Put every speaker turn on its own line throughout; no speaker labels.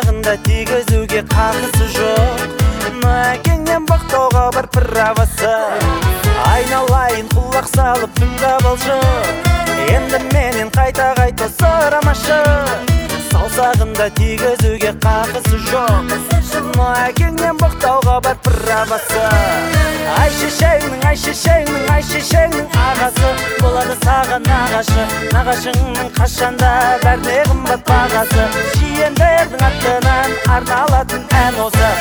саусағында тигізуге қақысы жоқ. Әкеңнен бақтауға бар правасы. Айналайын құлақ салып тыңдап алшы, енді менен қайта сұрамашы. Саусағында тигізуге қақысы жоқ. Әкеңнен бақтауға бар правасы. Ай шешеңнің ағасы болады саған нағашы. Нағашыңның қашанда бәріне қымбат бағасы. Жиендердің атынан арналатын ән осы.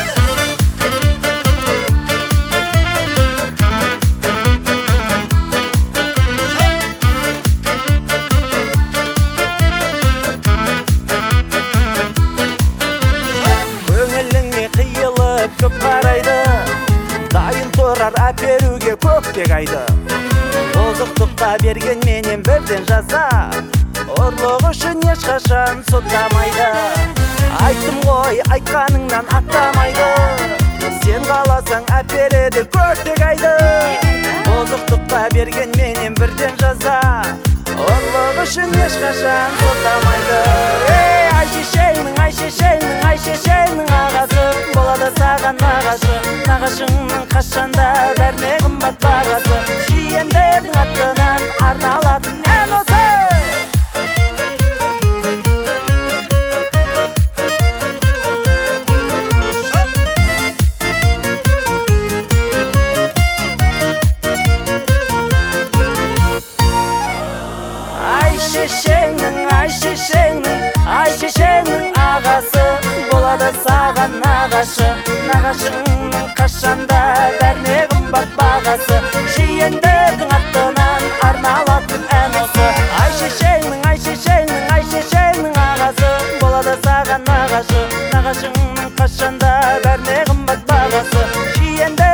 Көңіліңе қиылып көп қарайды, дайын тұрар әперуге көптек айды. Озықтыққа берген менен бірден жаза, ұрлық үшін ешқашан соттамайды. Айттым ғой, айтқаныңнан аттамайды, сен қаласаң әпереді көптек айды. Озықтыққа берген менен бірден жаза, ұрлық үшін ешқашан соттамайды. Ай шешеңнің ағасы болады саған нағашы. Нағашыңның қашанда бәріне қымбат бағасы. Жиендердің атынан арналатын ән осы. Ай шешеңнің ағасы болады саған нағашы. Нағашыңның қашанда бәріне қымбат бағасы. Жиендердің атынан арналатын ән осы. Ай шешеңнің ағасы болады саған нағашы. Нағашыңның қашанда бәріне қымбат бағасы.